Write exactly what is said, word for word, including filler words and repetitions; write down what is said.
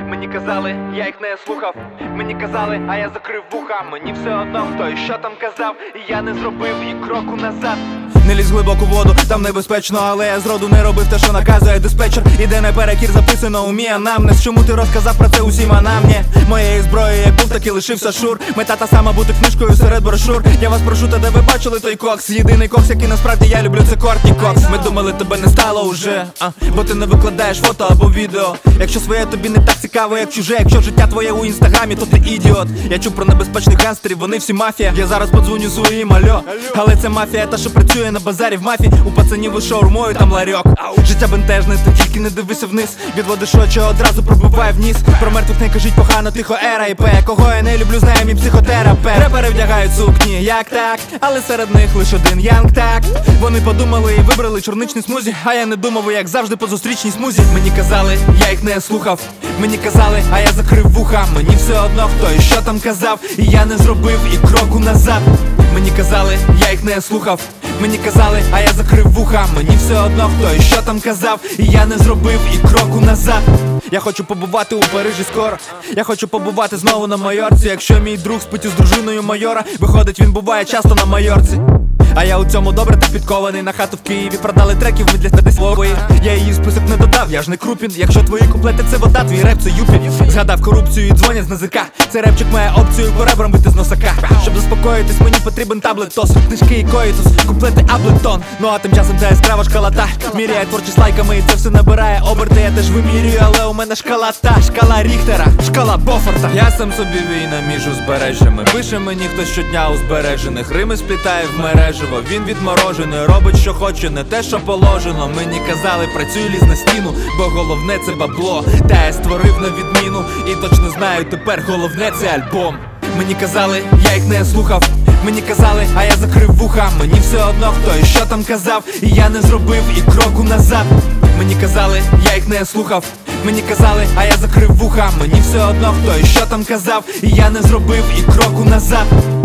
Мені казали, я їх не слухав. Мені казали, а я закрив вуха. Мені все одно, хто і що там казав, і я не зробив і кроку назад. Не лізь глибоку воду, там небезпечно, але я зроду не робив те, що наказує диспетчер. Іде наперекір, записано у мій анамнез. Чому ти розказав про це усім, а нам ні? Моєї зброї як був, так і лишився шур. Мета та сама бути книжкою серед брошур. Я вас прошу, та де ви бачили той кокс? Єдиний кокс, який насправді я люблю, це Кортні Кокс. Ми думали, тебе не стало уже, а? Бо ти не викладаєш фото або відео. Якщо своє тобі не так цікаво, як чуже. Якщо життя твоє у інстаграмі, то ти ідіот. Я чув про небезпечних гангстерів, вони всі мафія. Я зараз подзвоню своїм, альо. Але це мафія, та що працює на базарі в мафії. У пацанів і шаурмою там ларьок. Життя бентежне, ти тільки не дивися вниз. Відводиш очі, одразу пробиває вниз. Про мертвих не кажіть погано, тихо ера і пе. Кого я не люблю, знає мій психотерапевт. Репери вдягають сукні, як так? Але серед них лиш один янг так. Вони подумали і вибрали чорничний смузі. А я не думав, як завжди по зустрічній смузі. Мені казали, я їх не слухав. Мені казали, а я закрив вуха. Мені все одно, хто і що там казав, і я не зробив і кроку назад. Мені казали, я їх не слухав. Мені казали, а я закрив вуха. Мені все одно, хто і що там казав, і я не зробив і кроку назад. Я хочу побувати у Парижі скоро. Я хочу побувати знову на Майорці. Якщо мій друг спить із дружиною майора, виходить, він буває часто на Майорці. А я у цьому добре та підкований. На хату в Києві продали треків, ми для тебе свої. Я її в список не додав, я ж не Крупін. Якщо твої куплети це вода, твій реп це юпін. Згадав корупцію і дзвонять з НАЗК. Цей репчик має опцію по ребрам бити з носака. Щоб заспокоїтись, мені потрібен таблет тос. Книжки і коїтус, куплети Аблетон. Ну а тим часом ця яскрава шкалата міряє творчість лайками, і це все набирає оберти. Я теж вимірюю, але у мене шкала та шкала Ріхтера, шкала Бофорта. Я сам собі війна між узбережжями. Пише мені хтось щодня у збережених. Рими сплітає в мережево. Він відморожений, робить що хоче, не те що положено. Мені казали, працюй, ліз на стіну, бо головне це бабло. Та я створив на відміну, і точно знаю тепер, головне це альбом. Мені казали, я їх не слухав. Мені казали, а я закрив вуха. Мені все одно, хто і що там казав, і я не зробив і кроку назад. Мені казали, я їх не слухав. Мені казали, а я закрив вуха. Мені все одно, хто і що там казав, і я не зробив і кроку назад.